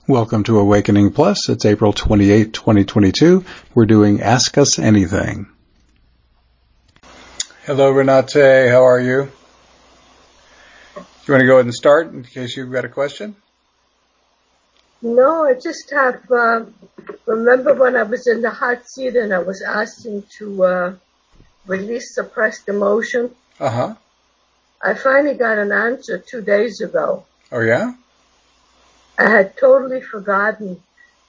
Welcome to Awakening Plus. It's April 28, 2022. We're doing Ask Us Anything. Hello, Renate. How are you? You want to go ahead and start in case you've got a question? No, I just have, remember when I was in the hot seat and I was asking to release suppressed emotion? Uh-huh. I finally got an answer 2 days ago. Oh, yeah? I had totally forgotten.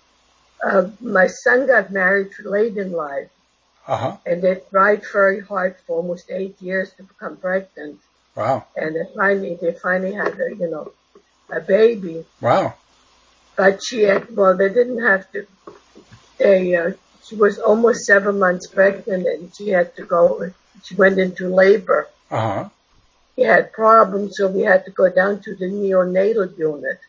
My son got married late in life. Uh-huh. And they tried very hard for almost 8 years to become pregnant. Wow. And they finally had a baby. Wow. But they didn't have to. She was almost 7 months pregnant and she went into labor. Uh-huh. She had problems, so we had to go down to the neonatal unit.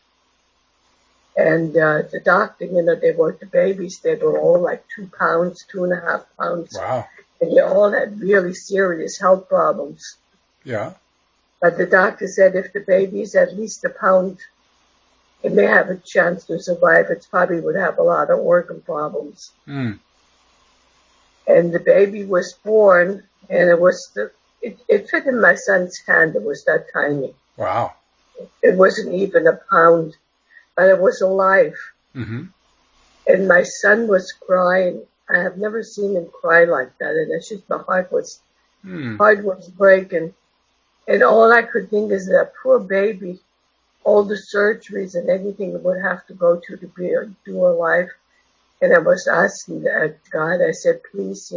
And the doctor, they were the babies. They were all like 2 pounds, 2.5 pounds. Wow. And they all had really serious health problems. Yeah. But the doctor said if the baby is at least 1 pound, it may have a chance to survive. It probably would have a lot of organ problems. Mm. And the baby was born, and it fit in my son's hand. It was that tiny. Wow. It wasn't even 1 pound, but it was alive. Mm-hmm. And my son was crying. I have never seen him cry like that. And it's just my heart was breaking. And all I could think is that poor baby, all the surgeries and everything it would have to go to do her life. And I was asking God, I said, please,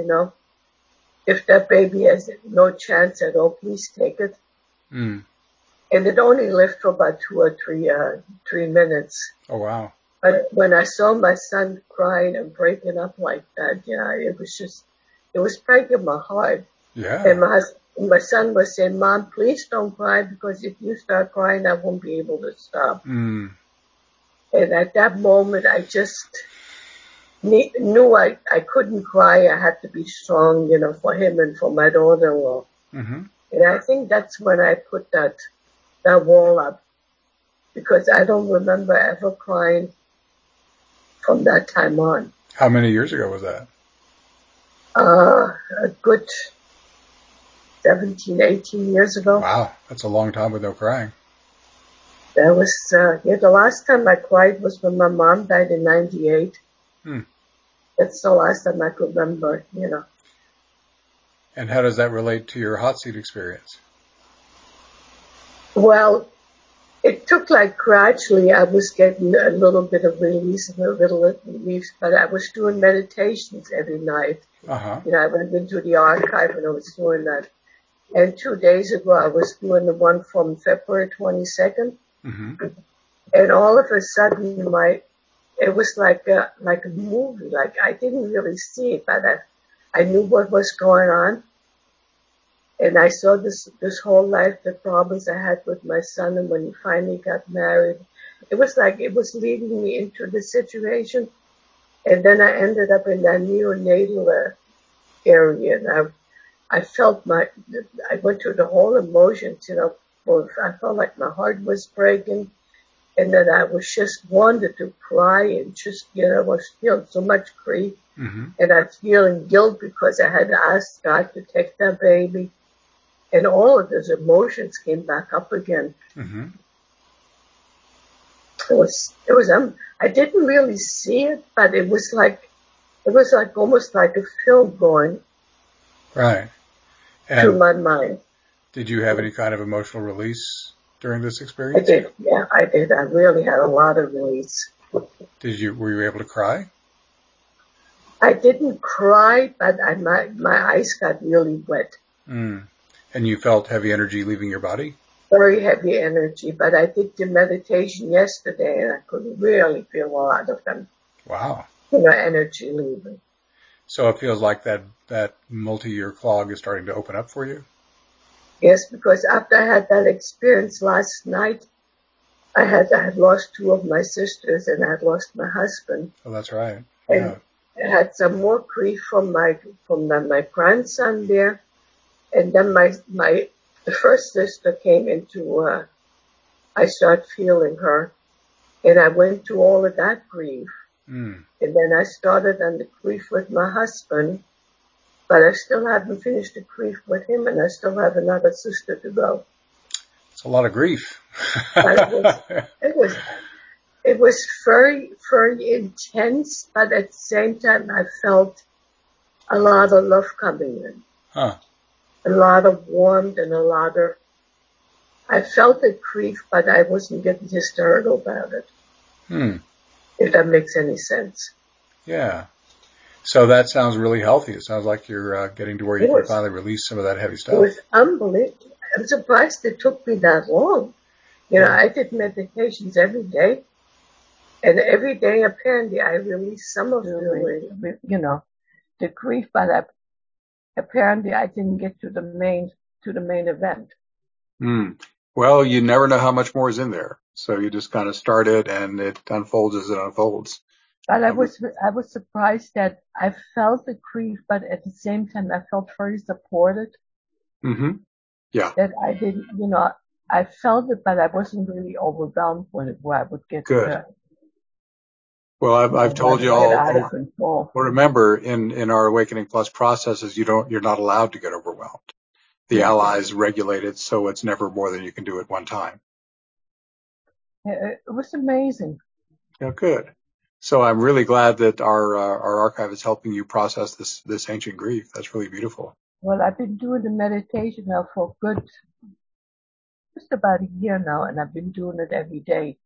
if that baby has no chance at all, please take it. Mm. And it only lived for about 2 or 3 minutes. Oh, wow. But when I saw my son crying and breaking up like that, it was breaking my heart. Yeah. And my son was saying, Mom, please don't cry, because if you start crying, I won't be able to stop. Mm. And at that moment, I just knew I couldn't cry. I had to be strong, for him and for my daughter-in-law. Mm-hmm. And I think that's when I put that wall up, because I don't remember ever crying from that time on. How many years ago was that? A good 17, 18 years ago. Wow. That's a long time with no crying. That was, the last time I cried was when my mom died in 98. Hmm. That's the last time I could remember, And how does that relate to your hot seat experience? Well, it took gradually. I was getting a little bit of relief, but I was doing meditations every night. Uh-huh. I went into the archive and I was doing that. And 2 days ago, I was doing the one from February 22nd. Mm-hmm. And all of a sudden, it was like a movie. I didn't really see it, but I knew what was going on. And I saw this whole life, the problems I had with my son, and when he finally got married, it was leading me into the situation. And then I ended up in that neonatal area, and I felt I went through the whole emotions, I felt like my heart was breaking, and that I was just wanted to cry and just, was feeling so much grief. Mm-hmm. And I was feeling guilt because I had asked God to take that baby. And all of those emotions came back up again. Mm-hmm. I didn't really see it, but it was almost like a film going Right. through my mind. Did you have any kind of emotional release during this experience? I did. Yeah, I did. I really had a lot of release. Were you able to cry? I didn't cry, but my eyes got really wet. Mm. And you felt heavy energy leaving your body? Very heavy energy, but I did the meditation yesterday and I could really feel a lot of them. Wow. Energy leaving. So it feels like that multi-year clog is starting to open up for you? Yes, because after I had that experience last night, I had lost 2 of my sisters and I had lost my husband. Oh, that's right. And I had some more grief from my grandson there. And then the first sister came into, I started feeling her. And I went through all of that grief. Mm. And then I started on the grief with my husband, but I still haven't finished the grief with him, and I still have another sister to go. It's a lot of grief. But it was very, very intense, but at the same time I felt a lot of love coming in. Huh. A lot of warmth and I felt the grief, but I wasn't getting hysterical about it. If that makes any sense. Yeah. So that sounds really healthy. It sounds like you're getting to where you can finally release some of that heavy stuff. It was unbelievable. I'm surprised it took me that long. I did meditations every day. And every day, apparently, I released some of the grief, but apparently I didn't get to the main event. Well, you never know how much more is in there. So you just kind of start it and it unfolds as it unfolds. But I was surprised that I felt the grief, but at the same time I felt very supported. Mm-hmm. Yeah. That I didn't, I felt it, but I wasn't really overwhelmed with it where I would get good. Well, I've told you all. Well, remember, in our Awakening Plus processes, you're not allowed to get overwhelmed. The allies regulate it, so it's never more than you can do at one time. It was amazing. Yeah, good. So I'm really glad that our archive is helping you process this ancient grief. That's really beautiful. Well, I've been doing the meditation now for just about a year now, and I've been doing it every day.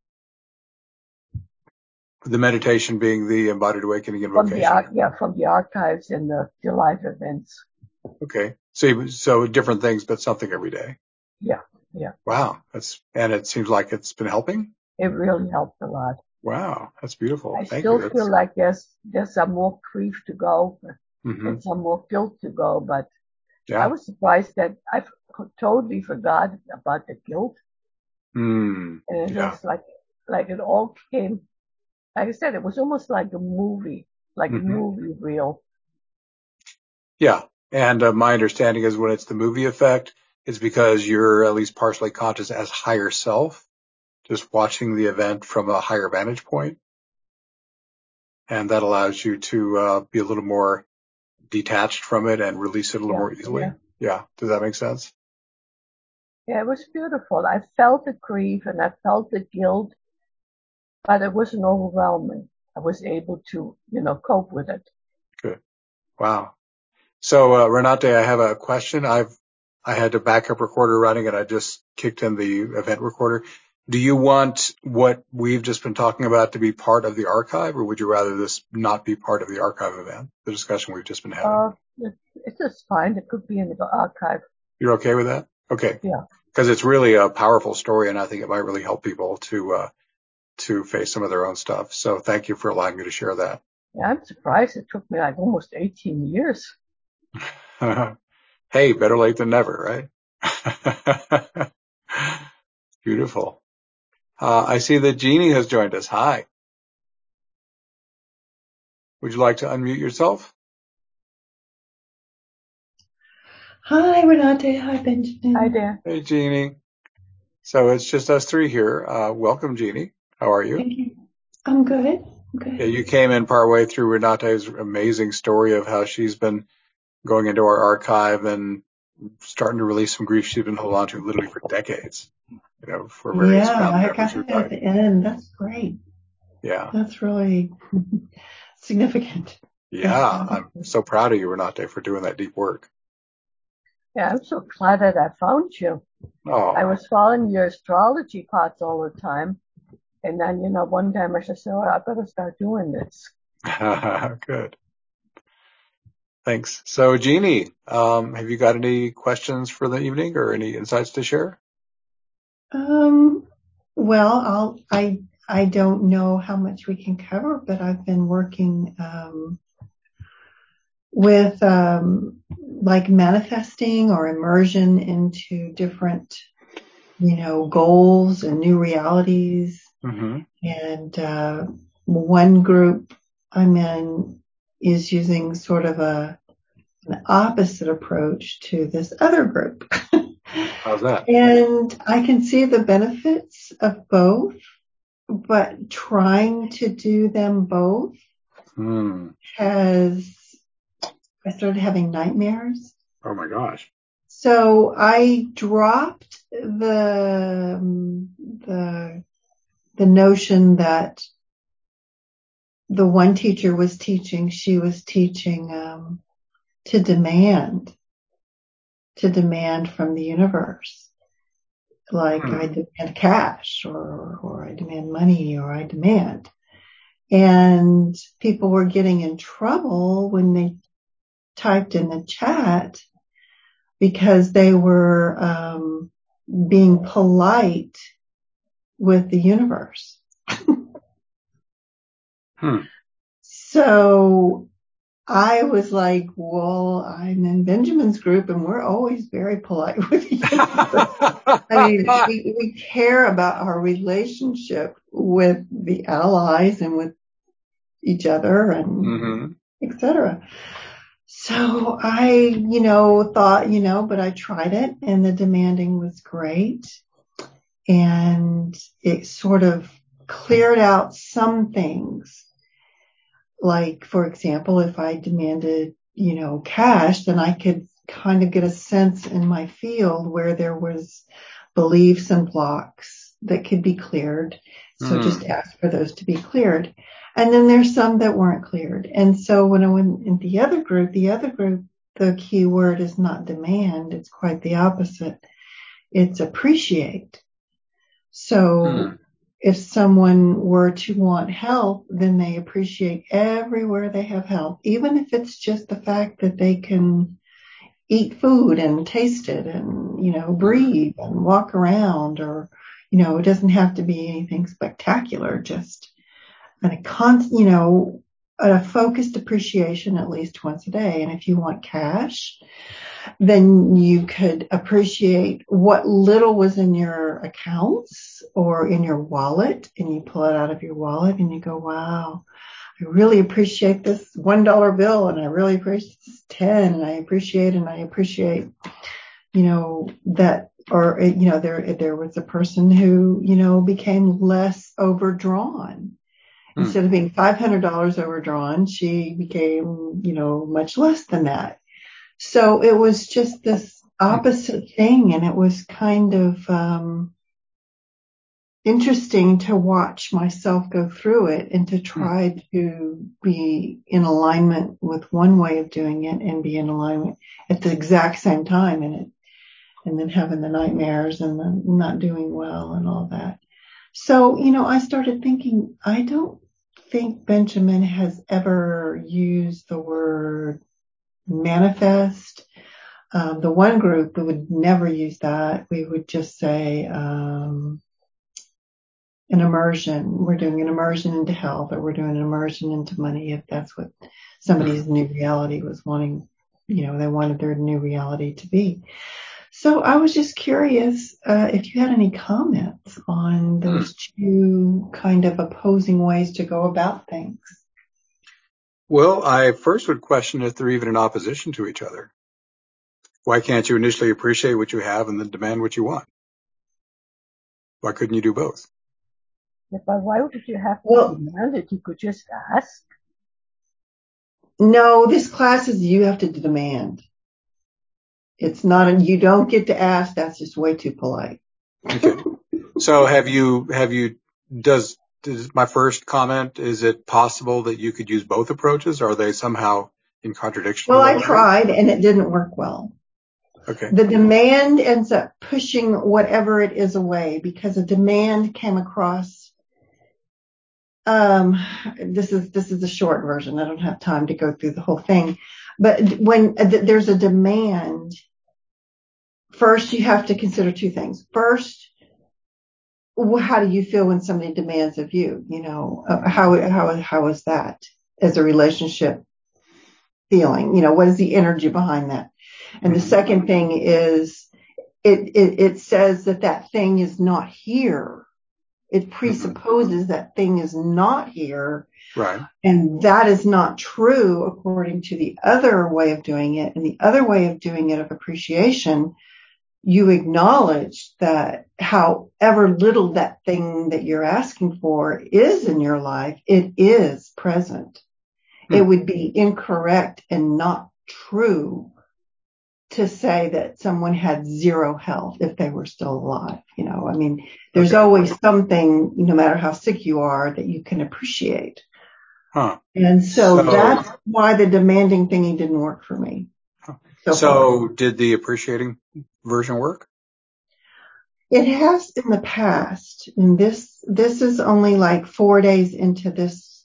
The meditation being the embodied awakening invocation. From the archives and the live events. Okay. So different things, but something every day. Yeah. Wow. And it seems like it's been helping? It really helped a lot. Wow. That's beautiful. I still feel like there's some more grief to go, and some more guilt to go, but I was surprised that I totally forgot about the guilt. And it was like it all came, like I said, it was almost like a movie, a movie reel. Yeah. And my understanding is when it's the movie effect, it's because you're at least partially conscious as higher self, just watching the event from a higher vantage point. And that allows you to be a little more detached from it and release it a little more easily. Yeah. Does that make sense? Yeah, it was beautiful. I felt the grief and I felt the guilt, but it wasn't overwhelming. I was able to, cope with it. Good. Wow. So, Renate, I have a question. I had a backup recorder running and I just kicked in the event recorder. Do you want what we've just been talking about to be part of the archive, or would you rather this not be part of the archive event, the discussion we've just been having? It's just fine. It could be in the archive. You're okay with that? Okay. Yeah. Because it's really a powerful story, and I think it might really help people to face some of their own stuff. So thank you for allowing me to share that. Yeah, I'm surprised it took me like almost 18 years. Hey, better late than never, right? Beautiful. I see that Jeannie has joined us. Hi. Would you like to unmute yourself? Hi, Renate. Hi, Benjamin. Hi there. Hey, Jeannie. So it's just us three here. Welcome, Jeannie. How are you? Thank you. I'm good. Yeah, you came in partway through Renate's amazing story of how she's been going into our archive and starting to release some grief she's been holding on to literally for decades. For various family members who died. At the end. That's great. Yeah. That's really significant. Yeah, I'm so proud of you, Renate, for doing that deep work. Yeah, I'm so glad that I found you. Oh. I was following your astrology parts all the time. And then, one time I just said, I better start doing this. Good. Thanks. So, Jeannie, have you got any questions for the evening or any insights to share? Well, I don't know how much we can cover, but I've been working with like manifesting or immersion into different, goals and new realities. And one group I'm in is using sort of an opposite approach to this other group. How's that? And I can see the benefits of both. but trying to do them both I started having nightmares. Oh my gosh. So I dropped the notion that the one teacher was teaching, she was teaching to demand from the universe. Like I demand cash or I demand money or I demand. And people were getting in trouble when they typed in the chat because they were being polite with the universe. So I was like, well, I'm in Benjamin's group and we're always very polite with each other. I mean, we care about our relationship with the allies and with each other and etc. So I, thought, but I tried it and the demanding was great. And it sort of cleared out some things. Like, for example, if I demanded, cash, then I could kind of get a sense in my field where there was beliefs and blocks that could be cleared. So just ask for those to be cleared. And then there's some that weren't cleared. And so when I went in the other group, the key word is not demand. It's quite the opposite. It's appreciate. So if someone were to want help, then they appreciate everywhere they have help, even if it's just the fact that they can eat food and taste it and, breathe and walk around or, it doesn't have to be anything spectacular, just a focused appreciation at least once a day. And if you want cash, then you could appreciate what little was in your accounts or in your wallet, and you pull it out of your wallet and you go, wow, I really appreciate this $1 bill and I really appreciate this 10 and I appreciate, that, or, there was a person who, became less overdrawn. Instead of being $500 overdrawn, she became, much less than that. So it was just this opposite thing, and it was kind of interesting to watch myself go through it and to try to be in alignment with one way of doing it and be in alignment at the exact same time in it, and then having the nightmares and the not doing well and all that. So, I started thinking, I don't think Benjamin has ever used the word manifest. The one group, we would never use that. We would just say an immersion. We're doing an immersion into health, or we're doing an immersion into money, if that's what somebody's new reality was wanting, they wanted their new reality to be. So I was just curious if you had any comments on those two kind of opposing ways to go about things. Well, I first would question if they're even in opposition to each other. Why can't you initially appreciate what you have and then demand what you want? Why couldn't you do both? Yeah, but why would you have to demand it? You could just ask. No, this class is you have to demand. It's not, you don't get to ask. That's just way too polite. Okay. So does my first comment, is it possible that you could use both approaches? Or are they somehow in contradiction? Well, I tried and it didn't work well. Okay. The demand ends up pushing whatever it is away, because a demand came across. This is the short version. I don't have time to go through the whole thing. But when there's a demand, first you have to consider two things. First, how do you feel when somebody demands of you? How is that as a relationship feeling? What is the energy behind that? And the second thing is, it says that thing is not here. It presupposes that thing is not here. Right. And that is not true according to the other way of doing it. And the other way of doing it, of appreciation, you acknowledge that however little that thing that you're asking for is in your life, it is present. It would be incorrect and not true to say that someone had zero health if they were still alive. I mean, there's always something, no matter how sick you are, that you can appreciate. And so that's why the demanding thingy didn't work for me. So did the appreciating version work? It has in the past. And this is only like 4 days into this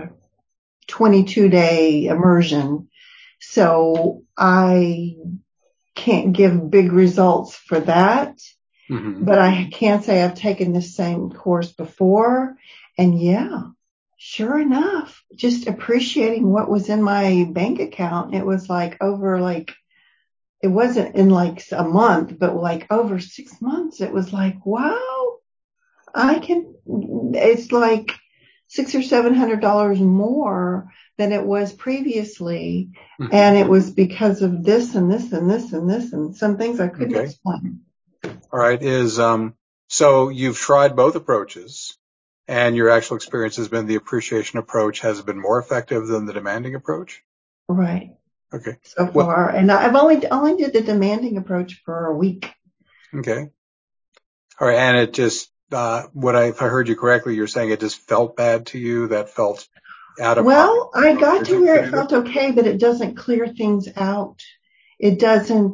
22-day immersion. So I can't give big results for that. Mm-hmm. But I can say I've taken this same course before. And yeah, sure enough, just appreciating what was in my bank account. It was like it wasn't in like a month, but like over 6 months, it was like, wow, it's like $600 or $700 more than it was previously. Mm-hmm. And it was because of this and this and this and this and some things I couldn't explain. All right. So you've tried both approaches and your actual experience has been the appreciation approach has been more effective than the demanding approach? Right. Okay. So far. And I've only did the demanding approach for a week. Okay. All right. And it just, if I heard you correctly, you're saying it just felt bad to you, that felt out of Well, I got to where it felt okay, but it doesn't clear things out. It doesn't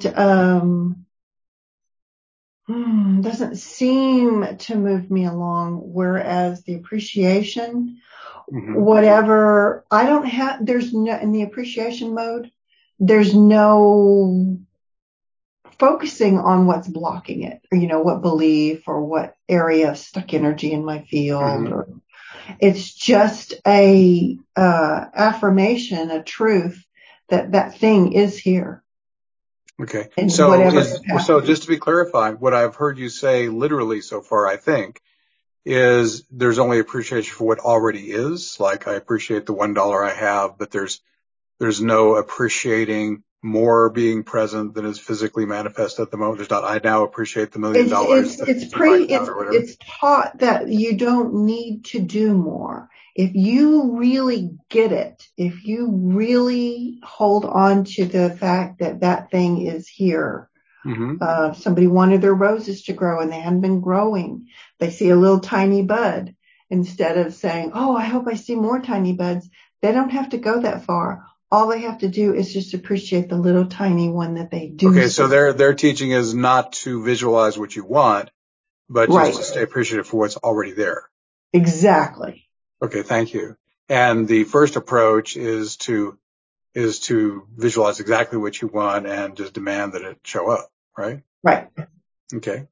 seem to move me along, whereas the appreciation, whatever, in the appreciation mode, there's no focusing on what's blocking it, or, what belief or what area of stuck energy in my field, or it's just a affirmation, a truth that thing is here. Okay. So just to be clarified, what I've heard you say literally so far, I think, is there's only appreciation for what already is. Like I appreciate the $1 I have, but there's no appreciating more being present than is physically manifest at the moment. There's not, I now appreciate the $1 million. It's taught that you don't need to do more. If you really get it, if you really hold on to the fact that thing is here, somebody wanted their roses to grow and they hadn't been growing. They see a little tiny bud. Instead of saying, oh, I hope I see more tiny buds, they don't have to go that far. All they have to do is just appreciate the little tiny one that they do. Okay, so their teaching is not to visualize what you want, but just to stay appreciative for what's already there. Exactly. Okay, thank you. And the first approach is to visualize exactly what you want and just demand that it show up, right? Right. Okay.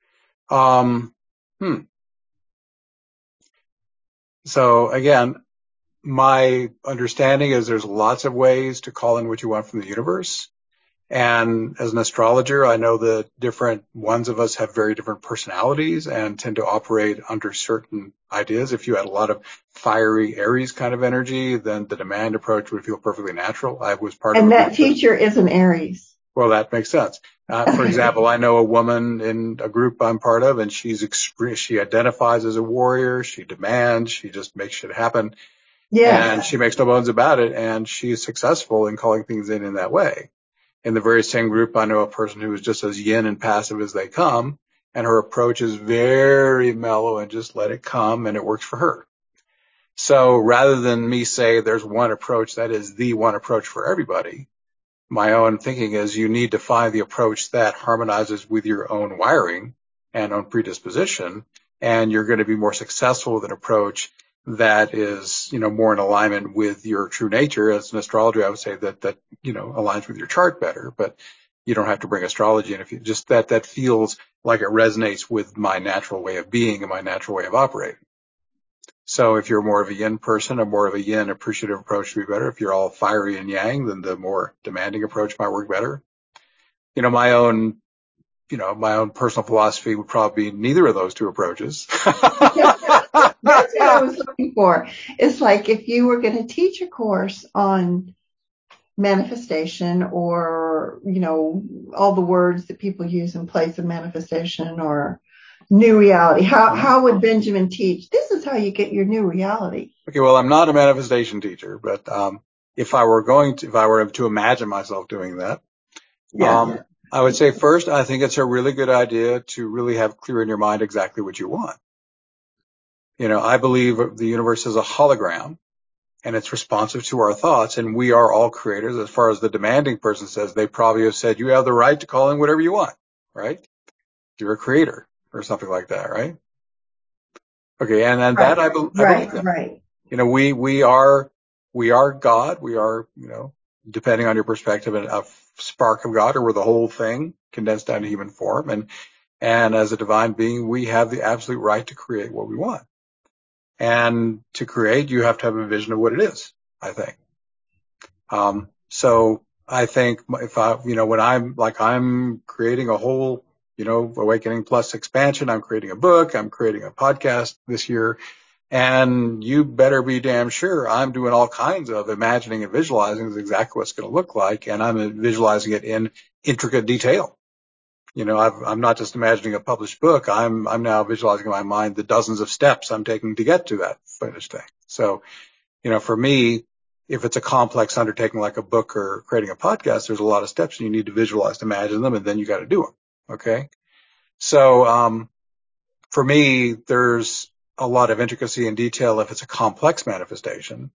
So again, my understanding is there's lots of ways to call in what you want from the universe. And as an astrologer, I know that different ones of us have very different personalities and tend to operate under certain ideas. If you had a lot of fiery Aries kind of energy, then the demand approach would feel perfectly natural. I was part of And that teacher is an Aries. Well, that makes sense. For example, I know a woman in a group I'm part of, and she identifies as a warrior. She demands. She just makes shit happen. Yeah. And she makes no bones about it, and she's successful in calling things in that way. In the very same group, I know a person who is just as yin and passive as they come, and her approach is very mellow and just let it come, and it works for her. So rather than me say there's one approach that is the one approach for everybody, my own thinking is you need to find the approach that harmonizes with your own wiring and own predisposition, and you're going to be more successful with an approach that is, more in alignment with your true nature. As an astrologer, I would say that aligns with your chart better, but you don't have to bring astrology in if you just that feels like it resonates with my natural way of being and my natural way of operating. So if you're more of a yin person, a more of a yin appreciative approach would be better. If you're all fiery and yang, then the more demanding approach might work better. My own personal philosophy would probably be neither of those two approaches. That's what I was looking for. It's like if you were going to teach a course on manifestation, or, all the words that people use in place of manifestation, or new reality. How would Benjamin teach? This is how you get your new reality. Okay, well, I'm not a manifestation teacher, but if I were to imagine myself doing that, I would say first, I think it's a really good idea to really have clear in your mind exactly what you want. I believe the universe is a hologram, and it's responsive to our thoughts, and we are all creators. As far as the demanding person says, they probably have said you have the right to call in whatever you want, right? You're a creator or something like that, right? Okay, and right. That I believe that. Right. We are God. We are, depending on your perspective, a spark of God, or we're the whole thing condensed down to human form. And as a divine being, we have the absolute right to create what we want. And to create, you have to have a vision of what it is, I think. So I think when I'm creating a whole, Awakening Plus expansion, I'm creating a book, I'm creating a podcast this year, and you better be damn sure I'm doing all kinds of imagining and visualizing exactly what it's going to look like, and I'm visualizing it in intricate detail. I'm not just imagining a published book. I'm now visualizing in my mind the dozens of steps I'm taking to get to that finished thing. So, for me, if it's a complex undertaking like a book or creating a podcast, there's a lot of steps, and you need to visualize, imagine them, and then you got to do them. Okay. So, for me, there's a lot of intricacy and detail if it's a complex manifestation.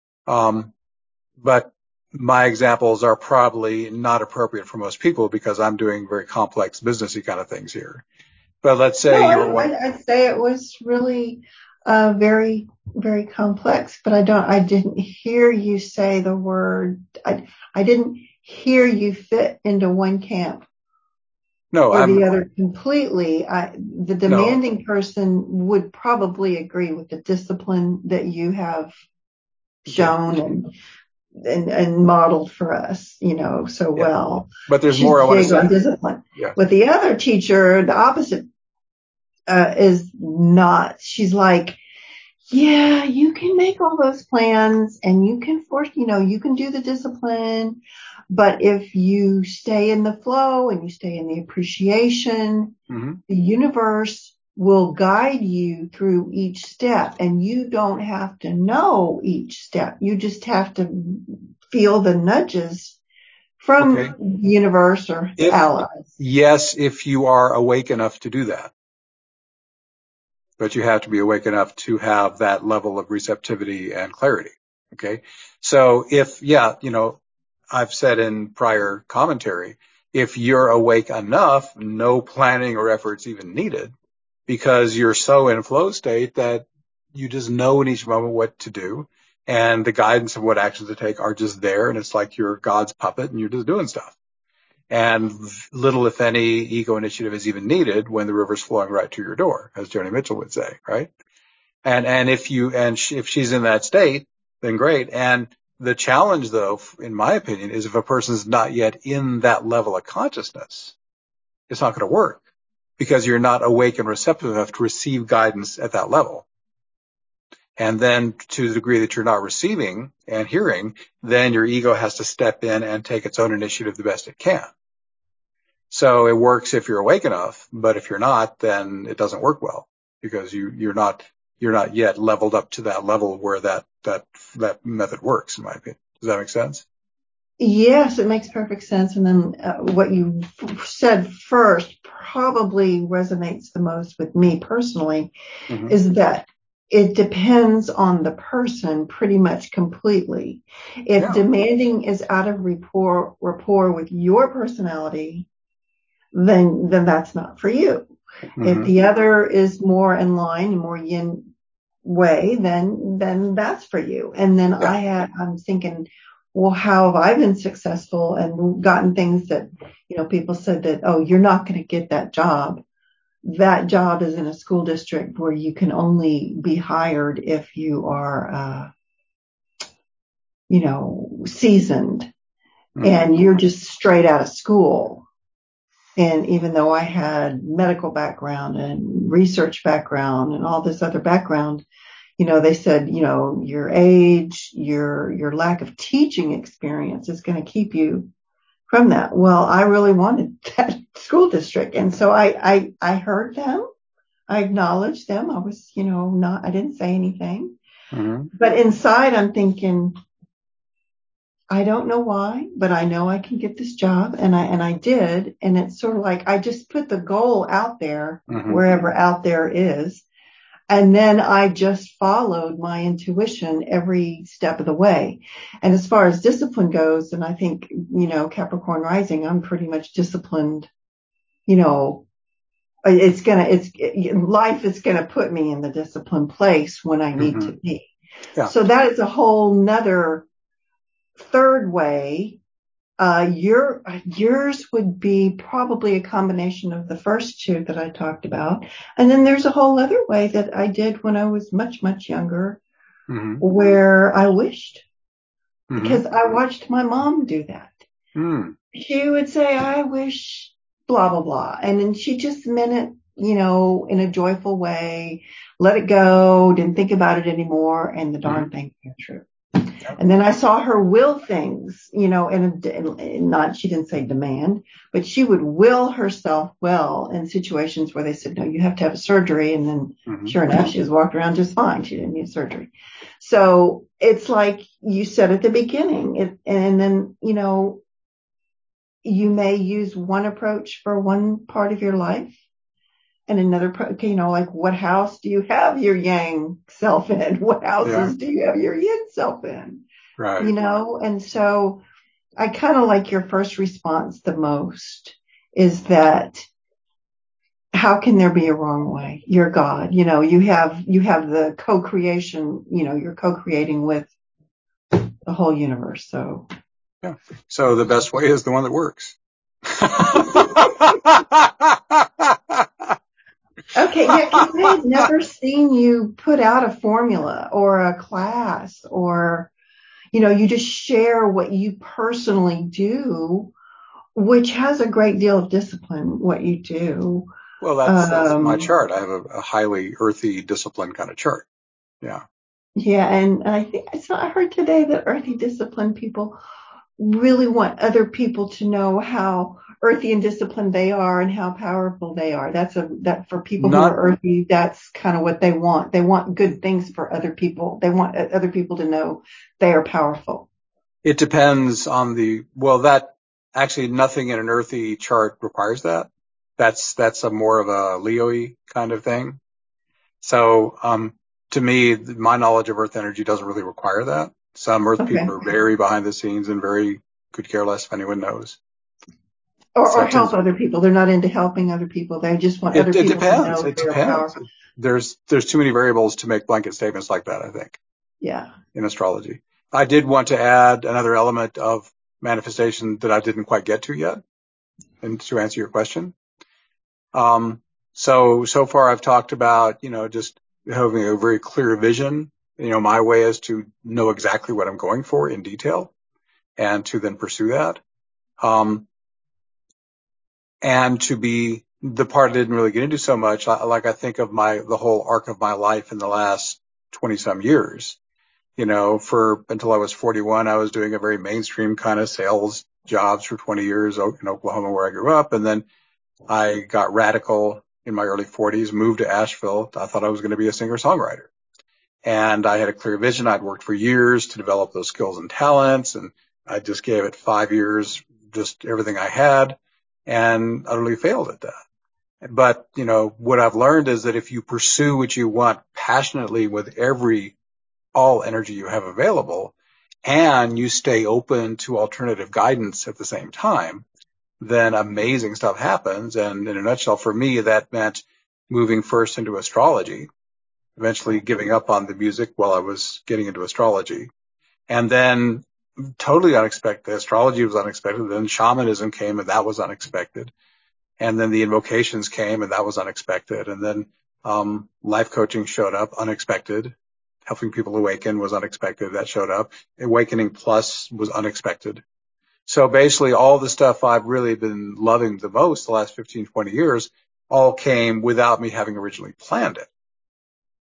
But my examples are probably not appropriate for most people because I'm doing very complex businessy kind of things here. But let's say I'd say it was really very, very complex, but I didn't hear you say the word. I didn't hear you fit into one camp. No, or the other completely. The demanding person would probably agree with the discipline that you have shown and modeled for us, so well. But there's more I want to say. Discipline. Yeah. With the other teacher, the opposite is not. She's like, yeah, you can make all those plans and you can force, you can do the discipline. But if you stay in the flow and you stay in the appreciation, the universe will guide you through each step, and you don't have to know each step. You just have to feel the nudges from the universe or allies. Yes, if you are awake enough to do that. But you have to be awake enough to have that level of receptivity and clarity. Okay. So I've said in prior commentary, if you're awake enough, no planning or effort's even needed, because you're so in flow state that you just know in each moment what to do, and the guidance of what actions to take are just there, and it's like you're God's puppet and you're just doing stuff. And little, if any, ego initiative is even needed when the river's flowing right to your door, as Joni Mitchell would say, right? And if she's in that state, then great. And the challenge, though, in my opinion, is if a person's not yet in that level of consciousness, it's not going to work because you're not awake and receptive enough to receive guidance at that level. And then to the degree that you're not receiving and hearing, then your ego has to step in and take its own initiative the best it can. So it works if you're awake enough, but if you're not, then it doesn't work well because you're not yet leveled up to that level where that method works, in my opinion. Does that make sense? Yes, it makes perfect sense. And then what you said first probably resonates the most with me personally, is that it depends on the person pretty much completely. If demanding is out of rapport with your personality, then that's not for you. If the other is more in line, more yin way, then that's for you. And then I'm thinking, well, how have I been successful and gotten things that, people said that, oh, you're not going to get that job. That job is in a school district where you can only be hired if you are, seasoned and you're just straight out of school. And even though I had medical background and research background and all this other background, they said, your age, your lack of teaching experience is going to keep you from that. Well, I really wanted that school district. And so I heard them. I acknowledged them. I was, I didn't say anything, but inside I'm thinking, I don't know why, but I know I can get this job. And I did. And it's sort of like, I just put the goal out there, wherever out there is. And then I just followed my intuition every step of the way. And as far as discipline goes, and I think, Capricorn rising, I'm pretty much disciplined. Life is going to put me in the disciplined place when I need to be. Yeah. So that is a whole nother third way. Yours would be probably a combination of the first two that I talked about. And then there's a whole other way that I did when I was much, much younger, where I wished, because I watched my mom do that. She would say, I wish blah, blah, blah. And then she just meant it, in a joyful way, let it go, didn't think about it anymore. And the darn thing came true. And then I saw her will things, and not, she didn't say demand, but she would will herself well in situations where they said, no, you have to have a surgery. And then sure enough, she was walking around just fine. She didn't need surgery. So it's like you said at the beginning, and then, you may use one approach for one part of your life. And another, like what house do you have your yang self in? What houses do you have your yin self in? Right. And so I kind of like your first response the most is that how can there be a wrong way? You're God, you have the co-creation, you're co-creating with the whole universe. So. Yeah. So the best way is the one that works. Okay, yeah, because I had never seen you put out a formula or a class or, you just share what you personally do, which has a great deal of discipline, what you do. Well, that's my chart. I have a highly earthy discipline kind of chart. Yeah. Yeah, and I think I heard today that earthy discipline people really want other people to know how earthy and disciplined they are and how powerful they are. That for people who are earthy, that's kind of what they want. They want good things for other people. They want other people to know they are powerful. It depends on that actually nothing in an earthy chart requires that. That's a more of a Leo-y kind of thing. So, to me, my knowledge of earth energy doesn't really require that. Some earth people are very behind the scenes and very could care less if anyone knows. Or help other people. They're not into helping other people. They just want other people to know they're powerful. There's too many variables to make blanket statements like that, I think. Yeah. In astrology. I did want to add another element of manifestation that I didn't quite get to yet, and to answer your question. So far I've talked about, just having a very clear vision. My way is to know exactly what I'm going for in detail and to then pursue that. And to be the part I didn't really get into so much, like I think of the whole arc of my life in the last 20 some years, until I was 41, I was doing a very mainstream kind of sales jobs for 20 years in Oklahoma where I grew up. And then I got radical in my early 40s, moved to Asheville. I thought I was going to be a singer-songwriter. And I had a clear vision. I'd worked for years to develop those skills and talents. And I just gave it 5 years, just everything I had, and utterly failed at that. But, what I've learned is that if you pursue what you want passionately with all energy you have available, and you stay open to alternative guidance at the same time, then amazing stuff happens. And in a nutshell, for me, that meant moving first into astrology, eventually giving up on the music while I was getting into astrology. And then totally unexpected, astrology was unexpected. Then shamanism came, and that was unexpected. And then the invocations came, and that was unexpected. And then life coaching showed up, unexpected. Helping people awaken was unexpected. That showed up. Awakening Plus was unexpected. So basically all the stuff I've really been loving the most the last 15, 20 years all came without me having originally planned it.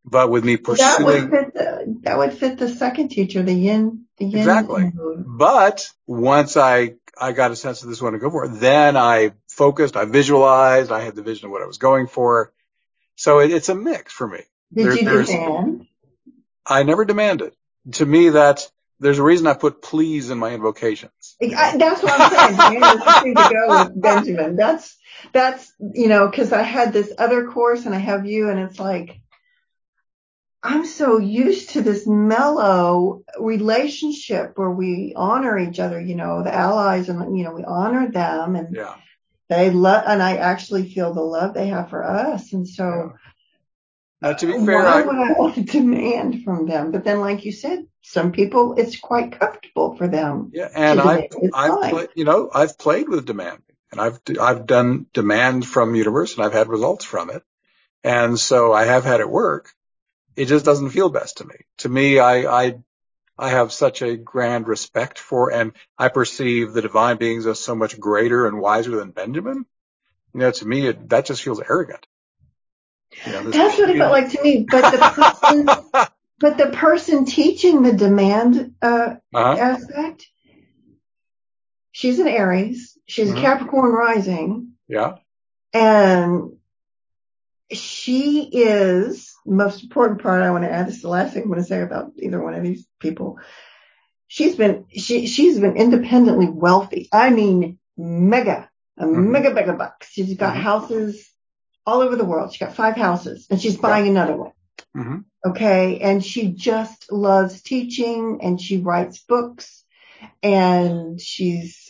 But with me pursuing, that would fit the second teacher, the yin. Exactly. But once I got a sense of this one to go for, then I focused, I visualized, I had the vision of what I was going for. So it's a mix for me. Did you demand? I never demanded. To me, there's a reason I put please in my invocations. That's what I'm saying. Demand is the thing to go with, Benjamin. That's, cause I had this other course and I have you, and it's like, I'm so used to this mellow relationship where we honor each other, the allies, and, we honor them, and they love, and I actually feel the love they have for us. And so, Now, to be fair, why would I want to demand from them? But then, like you said, some people, it's quite comfortable for them. Yeah. And I've played with demanding, and I've done demand from universe, and I've had results from it. And so I have had it work. It just doesn't feel best to me. To me, I have such a grand respect for, and I perceive the divine beings as so much greater and wiser than Benjamin. To me, that just feels arrogant. That's what it felt like to me. But the person teaching the demand aspect, she's an Aries. She's a Capricorn rising. Yeah. And she is, the most important part I want to add, this is the last thing I want to say about either one of these people. She's been independently wealthy. I mean, mega bucks. She's got houses all over the world. She got 5 houses, and she's buying another one. Mm-hmm. Okay. And she just loves teaching, and she writes books, and she's,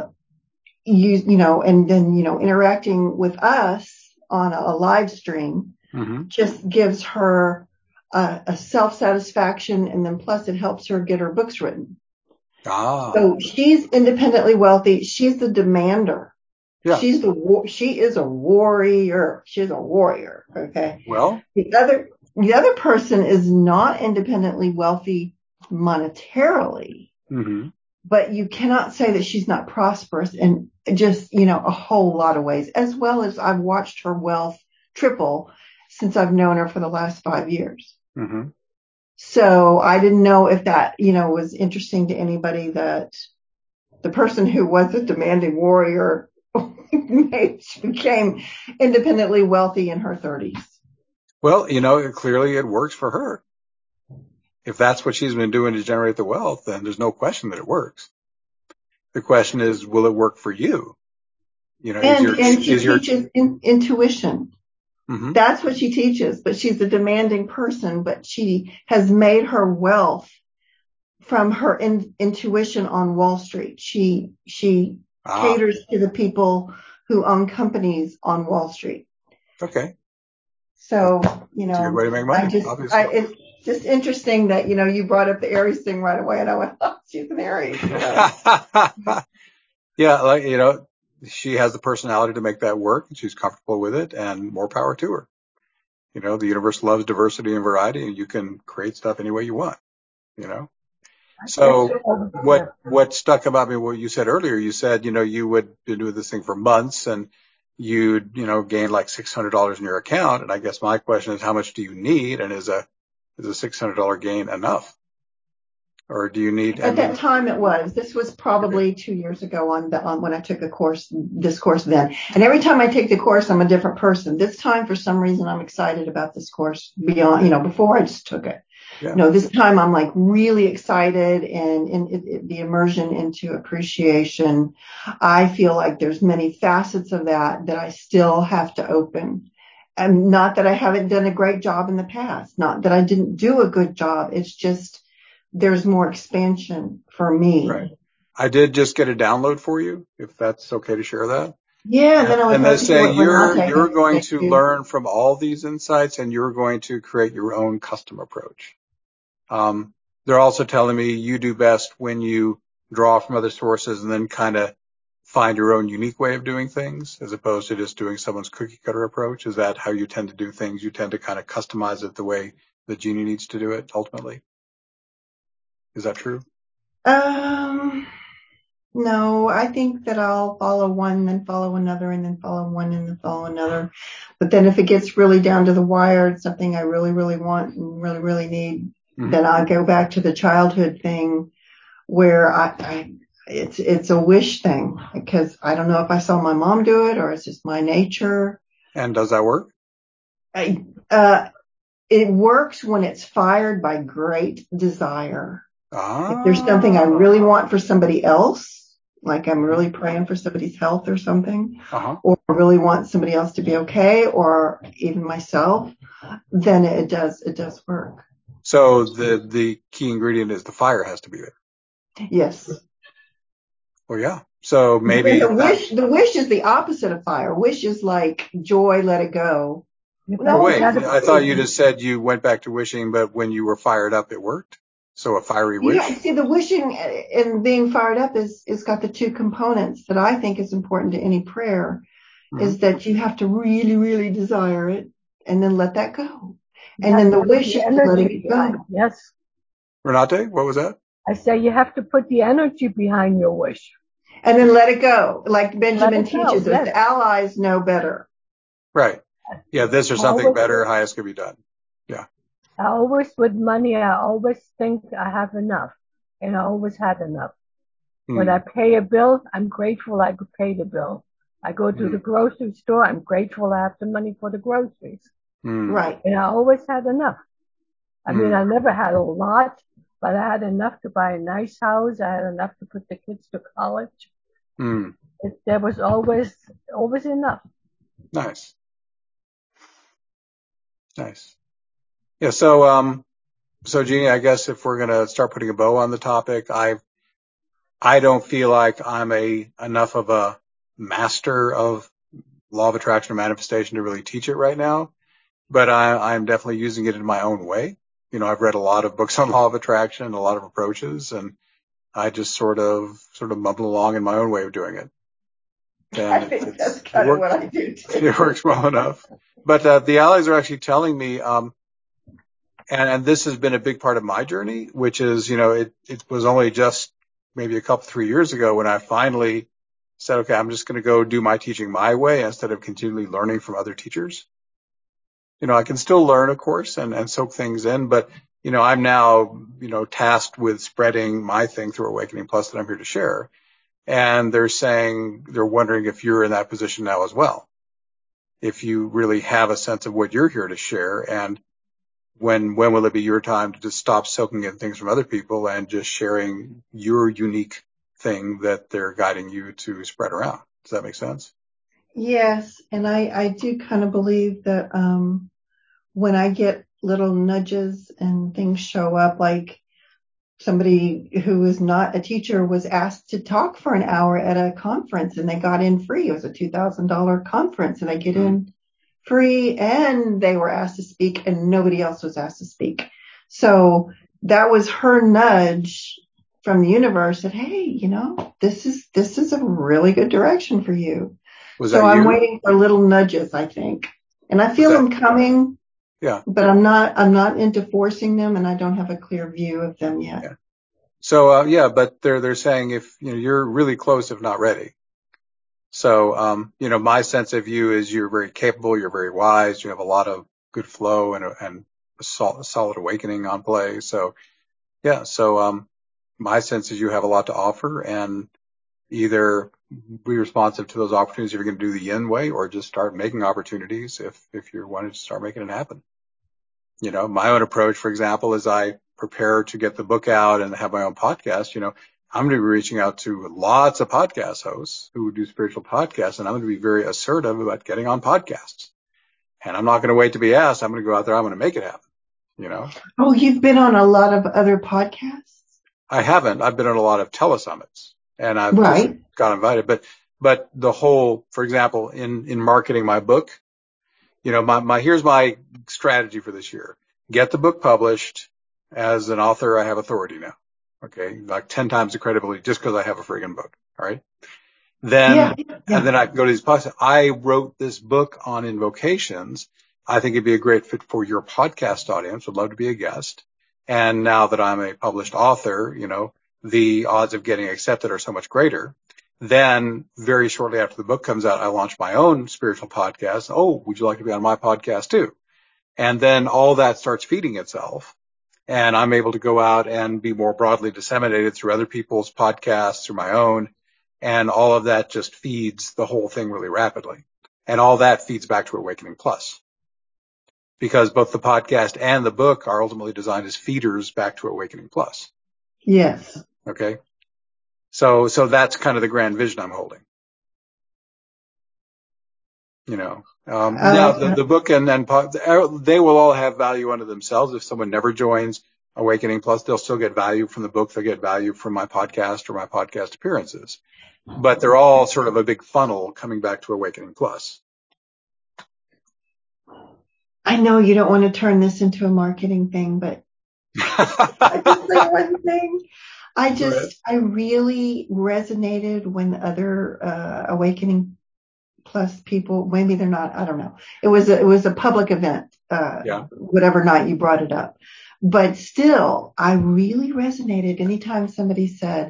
interacting with us on a live stream just gives her a self-satisfaction, and then plus it helps her get her books written. So she's independently wealthy. She's the demander. Yeah. She is a warrior. She's a warrior. Okay. Well, the other person is not independently wealthy monetarily, but you cannot say that she's not prosperous in just, a whole lot of ways, as well as I've watched her wealth triple since I've known her for the last 5 years. Mm-hmm. So I didn't know if that, was interesting to anybody, that the person who was a demanding warrior became independently wealthy in her 30s. Well, clearly it works for her. If that's what she's been doing to generate the wealth, then there's no question that it works. The question is, will it work for you? And she teaches intuition. Mm-hmm. That's what she teaches, but she's a demanding person, but she has made her wealth from her intuition on Wall Street. She caters to the people who own companies on Wall Street. Okay. So, it's a good way to make money, it's just interesting that, you brought up the Aries thing right away, and I went, oh, she's an Aries. Yeah, she has the personality to make that work, and she's comfortable with it, and more power to her. The universe loves diversity and variety, and you can create stuff any way you want, So what stuck about me, what you said earlier, you said, you would be doing this thing for months, and you'd, gain like $600 in your account. And I guess my question is, how much do you need? And is a $600 gain enough? Or do you need? At that time it was. This was probably 2 years ago on when I took this course then. And every time I take the course, I'm a different person. This time, for some reason, I'm excited about this course beyond, before I just took it. Yeah. This time I'm like really excited, and the immersion into appreciation. I feel like there's many facets of that I still have to open. And not that I haven't done a great job in the past, not that I didn't do a good job. It's just, there's more expansion for me. Right. I did just get a download for you, if that's okay to share that. Yeah. And then they say you're going to learn from all these insights, and you're going to create your own custom approach. They're also telling me you do best when you draw from other sources and then kind of find your own unique way of doing things, as opposed to just doing someone's cookie cutter approach. Is that how you tend to do things? You tend to kind of customize it the way the genie needs to do it ultimately. Is that true? No, I think that I'll follow one, then follow another, and then follow one, and then follow another. But then if it gets really down to the wire, it's something I really, really want and really, really need, then I go back to the childhood thing where it's a wish thing, because I don't know if I saw my mom do it or it's just my nature. And does that work? It works when it's fired by great desire. Ah. If there's something I really want for somebody else, like I'm really praying for somebody's health or something, or I really want somebody else to be okay, or even myself, then it does work. So the key ingredient is the fire has to be there. Yes. Well, yeah. So maybe the wish is the opposite of fire. Wish is like joy, let it go. No, wait, I thought you just said you went back to wishing, but when you were fired up, it worked. So a fiery wish? Yeah, see, the wishing and being fired up is got the two components that I think is important to any prayer, is that you have to really, really desire it and then let that go. And then the wish is letting it go. Yes. Renate, what was that? I say you have to put the energy behind your wish. And then let it go. Like Benjamin teaches us, the allies know better. Right. Yeah, this or something better, highest could be done. Yeah. I always, with money, I always think I have enough. And I always had enough. When I pay a bill, I'm grateful I could pay the bill. I go to the grocery store, I'm grateful I have the money for the groceries. Right. And I always had enough. I mean, I never had a lot, but I had enough to buy a nice house. I had enough to put the kids to college. There was always enough. Nice. Nice. Yeah. So Jeannie, I guess if we're going to start putting a bow on the topic, I don't feel like I'm enough of a master of law of attraction or manifestation to really teach it right now, but I'm definitely using it in my own way. You know, I've read a lot of books on law of attraction, a lot of approaches, and I just sort of mumble along in my own way of doing it. And I think that's kind of what I do too. It works well enough. But the allies are actually telling me, and this has been a big part of my journey, which is, you know, it was only just maybe 3 years ago when I finally said, okay, I'm just going to go do my teaching my way instead of continually learning from other teachers. You know, I can still learn, of course, and soak things in, but, you know, I'm now, you know, tasked with spreading my thing through Awakening Plus that I'm here to share. And they're wondering if you're in that position now as well. If you really have a sense of what you're here to share, and when will it be your time to just stop soaking in things from other people and just sharing your unique thing that they're guiding you to spread around? Does that make sense? Yes. And I do kind of believe that, when I get little nudges and things show up, like somebody who is not a teacher was asked to talk for an hour at a conference and they got in free. It was a $2,000 conference and they get in free, and they were asked to speak and nobody else was asked to speak. So that was her nudge from the universe that, hey, you know, this is a really good direction for you. So I'm waiting for little nudges, I think. And I feel them coming. Yeah. But I'm not into forcing them, and I don't have a clear view of them yet. Yeah. So, but they're saying if, you know, you're really close, if not ready. So, you know, my sense of you is you're very capable, you're very wise, you have a lot of good flow and a solid awakening on play. So, yeah. So, my sense is you have a lot to offer, and either be responsive to those opportunities if you're going to do the yin way, or just start making opportunities if you're wanting to start making it happen. You know, my own approach, for example, is I prepare to get the book out and have my own podcast. You know, I'm going to be reaching out to lots of podcast hosts who do spiritual podcasts, and I'm going to be very assertive about getting on podcasts. And I'm not going to wait to be asked. I'm going to go out there. I'm going to make it happen. You know? Oh, you've been on a lot of other podcasts? I haven't. I've been on a lot of telesummits, and I've just got invited. But the whole, for example, in marketing my book, you know, here's my strategy for this year. Get the book published. As an author, I have authority now. Okay. Like 10 times the credibility just because I have a friggin' book. All right. And then I can go to these podcasts. I wrote this book on invocations. I think it'd be a great fit for your podcast audience. Would love to be a guest. And now that I'm a published author, you know, the odds of getting accepted are so much greater. Then very shortly after the book comes out, I launch my own spiritual podcast. Oh, would you like to be on my podcast too? And then all that starts feeding itself. And I'm able to go out and be more broadly disseminated through other people's podcasts, through my own. And all of that just feeds the whole thing really rapidly. And all that feeds back to Awakening Plus. Because both the podcast and the book are ultimately designed as feeders back to Awakening Plus. Yes. Okay. So that's kind of the grand vision I'm holding. You know, now the book and they will all have value unto themselves. If someone never joins Awakening Plus, they'll still get value from the book. They'll get value from my podcast or my podcast appearances, but they're all sort of a big funnel coming back to Awakening Plus. I know you don't want to turn this into a marketing thing, but I just say one thing. I really resonated when the other Awakening Plus people, maybe they're not, I don't know. It was a public event, whatever night you brought it up. But still, I really resonated anytime somebody said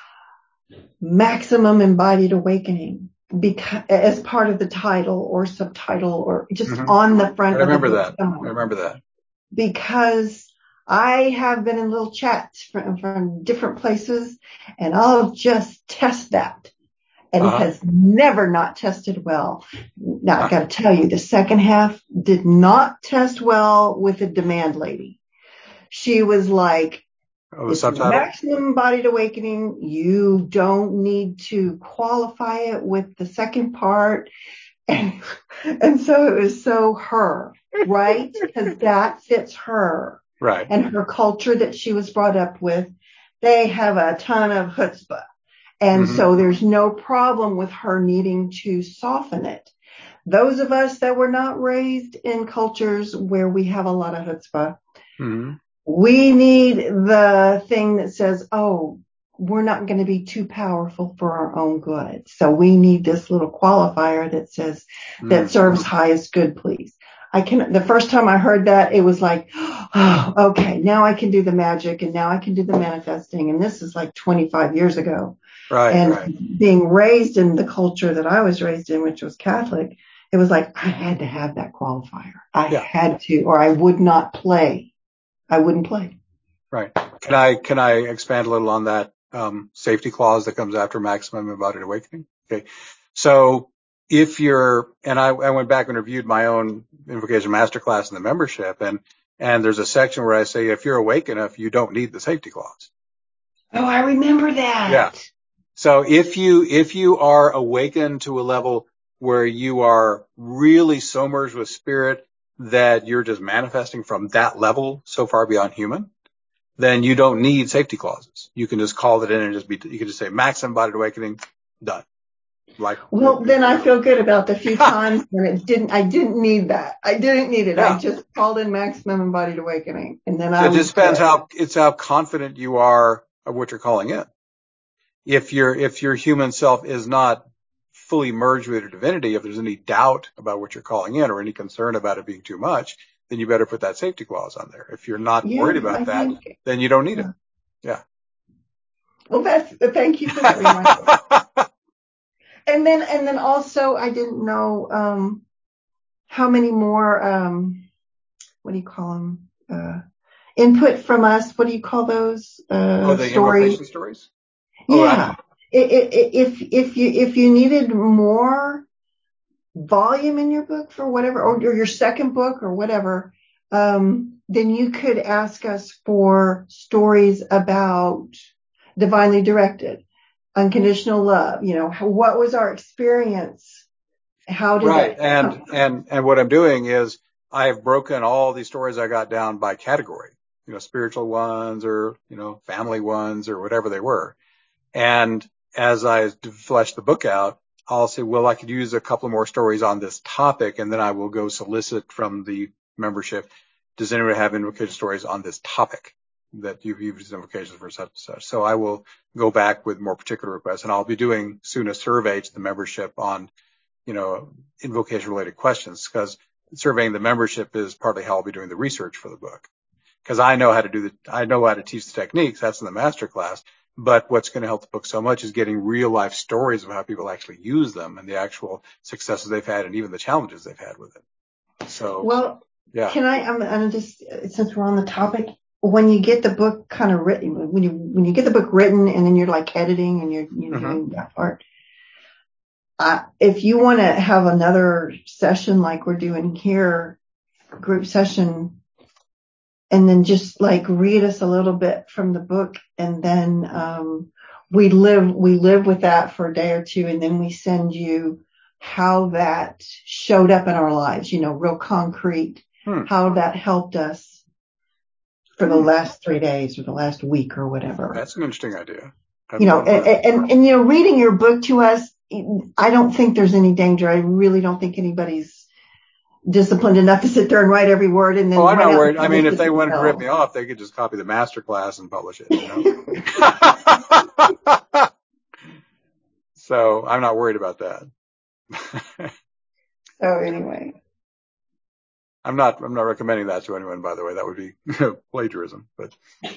maximum embodied awakening because as part of the title or subtitle or just on the front of the book. I remember that. Because I have been in little chats from different places, and I'll just test that. And it has never not tested well. Now, I got to tell you, the second half did not test well with the demand lady. She was like, it's maximum embodied awakening. You don't need to qualify it with the second part. And so it was so her, right? Because that fits her. Right. And her culture that she was brought up with, they have a ton of chutzpah. And so there's no problem with her needing to soften it. Those of us that were not raised in cultures where we have a lot of chutzpah, we need the thing that says, oh, we're not going to be too powerful for our own good. So we need this little qualifier that says, that serves highest good, please. The first time I heard that, it was like, oh, okay, now I can do the magic and now I can do the manifesting. And this is like 25 years ago. Right. And being raised in the culture that I was raised in, which was Catholic, it was like, I had to have that qualifier. I had to, or I would not play. I wouldn't play. Right. Can I expand a little on that safety clause that comes after maximum embodied awakening? Okay. So if I went back and reviewed my own invocation masterclass in the membership, and there's a section where I say if you're awake enough, you don't need the safety clause. Oh, I remember that. Yeah. So if you are awakened to a level where you are really so merged with spirit that you're just manifesting from that level so far beyond human, then you don't need safety clauses. You can just call it in and you can just say maximum embodied awakening, done. Then I feel good about the few times when I didn't need that. I didn't need it. Yeah. I just called in maximum embodied awakening. And then it just depends how confident you are of what you're calling in. If your human self is not fully merged with your divinity, if there's any doubt about what you're calling in or any concern about it being too much, then you better put that safety clause on there. If you're not worried about then you don't need it. Yeah. Well, thank you for that reminder. And then also I didn't know, how many more, what do you call them? Input from us. What do you call those? The invocation stories? Yeah. If you needed more volume in your book for whatever, or your second book or whatever, then you could ask us for stories about divinely directed, unconditional love. You know, what was our experience? How did that and what I'm doing is I've broken all these stories I got down by category, spiritual ones or, family ones or whatever they were. And as I flesh the book out, I'll say, well, I could use a couple more stories on this topic, and then I will go solicit from the membership, does anyone have invocation stories on this topic that you've used invocations for such and such? So I will go back with more particular requests, and I'll be doing soon a survey to the membership on, invocation related questions, because surveying the membership is partly how I'll be doing the research for the book. Because I know how to teach the techniques. That's in the master class. But what's going to help the book so much is getting real life stories of how people actually use them and the actual successes they've had and even the challenges they've had with it. So, well, yeah. Can I'm just, since we're on the topic, when you get the book kind of written, when you get the book written and then you're like editing and you're doing that part, if you want to have another session like we're doing here, group session, and then just like read us a little bit from the book, and then we live with that for a day or two, and then we send you how that showed up in our lives, real concrete, how that helped us for the last 3 days or the last week or whatever. That's an interesting idea. And reading your book to us, I don't think there's any danger. I really don't think anybody's disciplined enough to sit there and write every word and then. Oh, I'm not worried. I mean, if they wanted to rip me off, they could just copy the master class and publish it. So I'm not worried about that. So anyway, I'm not recommending that to anyone, by the way. That would be plagiarism, but.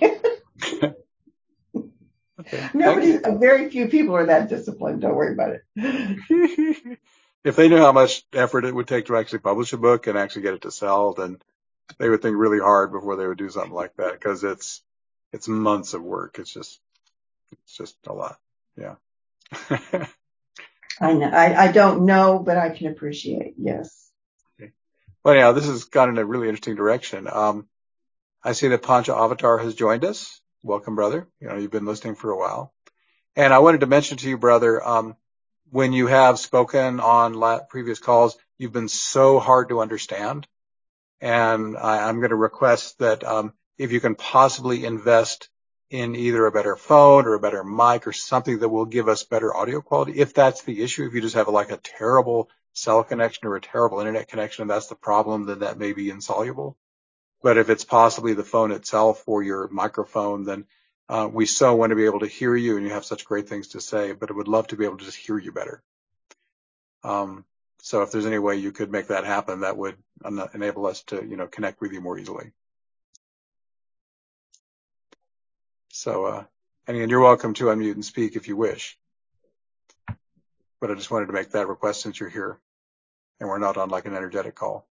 Okay. Very few people are that disciplined. Don't worry about it. If they knew how much effort it would take to actually publish a book and actually get it to sell, then they would think really hard before they would do something like that, because it's months of work. It's just a lot. Yeah. I know. I don't know, but I can appreciate. Yes. Okay. Well, anyhow, this has gone in a really interesting direction. I see that Pancha Avatar has joined us. Welcome, brother. You've been listening for a while. And I wanted to mention to you, brother, when you have spoken on previous calls, you've been so hard to understand. And I'm going to request that if you can possibly invest in either a better phone or a better mic or something that will give us better audio quality, if that's the issue. If you just have like a terrible cell connection or a terrible internet connection, and that's the problem, then that may be insoluble. But if it's possibly the phone itself or your microphone, then we so want to be able to hear you, and you have such great things to say, but I would love to be able to just hear you better. So if there's any way you could make that happen, that would enable us to, connect with you more easily. So, and you're welcome to unmute and speak if you wish. But I just wanted to make that request since you're here and we're not on like an energetic call.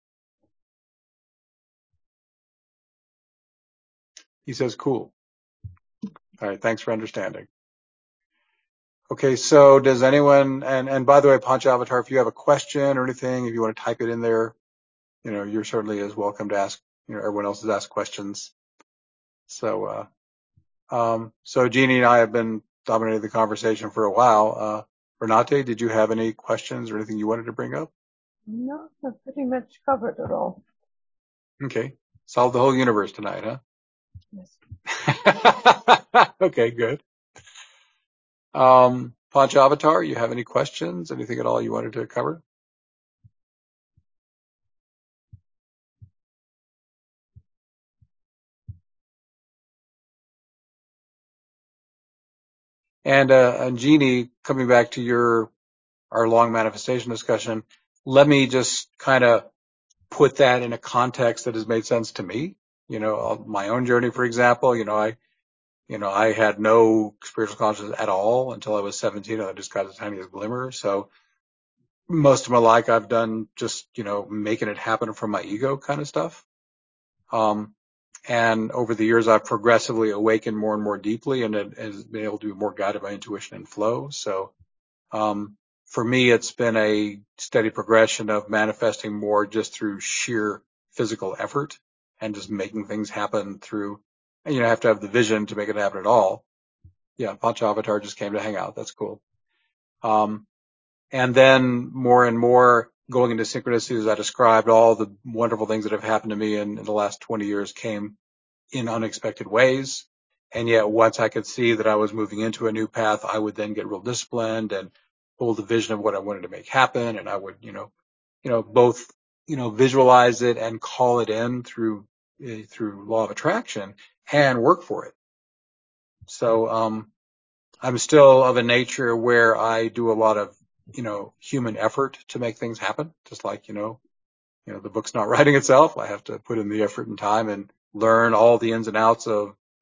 He says, cool. All right. Thanks for understanding. Okay. So does anyone, and by the way, Pancha Avatar, if you have a question or anything, if you want to type it in there, you're certainly as welcome to ask, everyone else has asked questions. So, so Jeannie and I have been dominating the conversation for a while. Renate, did you have any questions or anything you wanted to bring up? No, I've pretty much covered it all. Okay. Solved the whole universe tonight, huh? Yes. Okay, good. Pancha Avatar, you have any questions? Anything at all you wanted to cover? And Jeannie, coming back to our long manifestation discussion, let me just kind of put that in a context that has made sense to me. My own journey, for example, I had no spiritual consciousness at all until I was 17. I just got the tiniest glimmer. So most of my life I've done just, making it happen from my ego kind of stuff. And over the years, I've progressively awakened more and more deeply and has been able to be more guided by intuition and flow. So, for me, it's been a steady progression of manifesting more just through sheer physical effort and just making things happen through, and you have to have the vision to make it happen at all. Yeah. Pancha Avatar just came to hang out. That's cool. And then more and more going into synchronicities, as I described, all the wonderful things that have happened to me in the last 20 years came in unexpected ways. And yet once I could see that I was moving into a new path, I would then get real disciplined and hold the vision of what I wanted to make happen. And I would, both, visualize it and call it in through law of attraction and work for it. So, I'm still of a nature where I do a lot of, human effort to make things happen. Just like, the book's not writing itself. I have to put in the effort and time and learn all the ins and outs of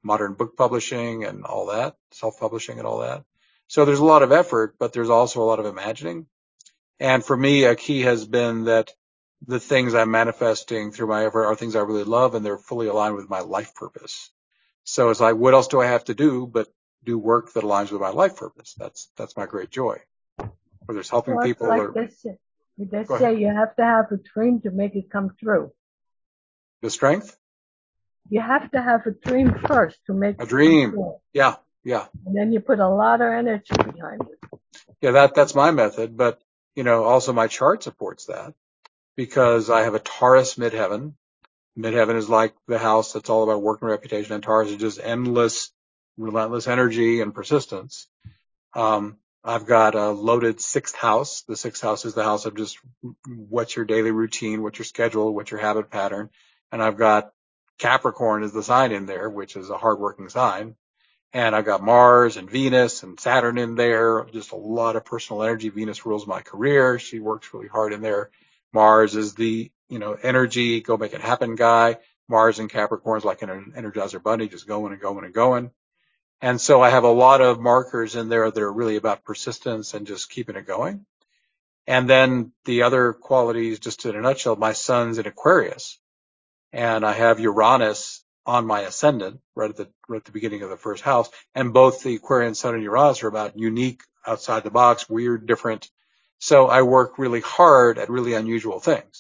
modern book publishing and all that, self-publishing and all that. So there's a lot of effort, but there's also a lot of imagining. And for me, a key has been that the things I'm manifesting through my effort are things I really love, and they're fully aligned with my life purpose. So it's like, what else do I have to do but do work that aligns with my life purpose? That's my great joy. Whether it's helping people like or... They say you have to have a dream to make it come true. The strength? You have to have a dream first to make a dream. Come true. Yeah. And then you put a lot of energy behind it. Yeah, that's my method, but also my chart supports that because I have a Taurus midheaven. Midheaven is like the house that's all about work and reputation, and Taurus is just endless, relentless energy and persistence. I've got a loaded sixth house. The sixth house is the house of just what's your daily routine, what's your schedule, what's your habit pattern. And I've got Capricorn as the sign in there, which is a hardworking sign. And I've got Mars and Venus and Saturn in there, just a lot of personal energy. Venus rules my career. She works really hard in there. Mars is the, energy, go make it happen guy. Mars in Capricorn is like an Energizer bunny, just going and going and going. And so I have a lot of markers in there that are really about persistence and just keeping it going. And then the other qualities, just in a nutshell, my sun's in Aquarius, and I have Uranus on my ascendant right at the beginning of the first house. And both the Aquarian sun and Uranus are about unique, outside the box, weird, different. So I work really hard at really unusual things.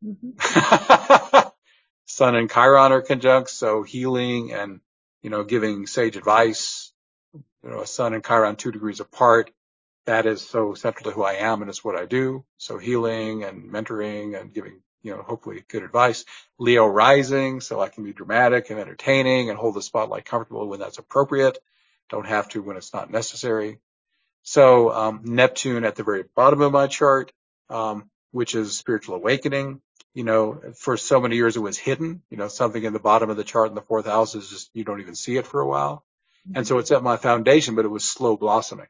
Mm-hmm. Sun and Chiron are conjunct, so healing and, giving sage advice, a sun and Chiron 2 degrees apart. That is so central to who I am, and it's what I do. So healing and mentoring and giving, hopefully good advice. Leo rising, so I can be dramatic and entertaining and hold the spotlight comfortably when that's appropriate. Don't have to when it's not necessary. So, Neptune at the very bottom of my chart, which is spiritual awakening. For so many years it was hidden. Something in the bottom of the chart in the fourth house is just, you don't even see it for a while. And so it's at my foundation, but it was slow blossoming.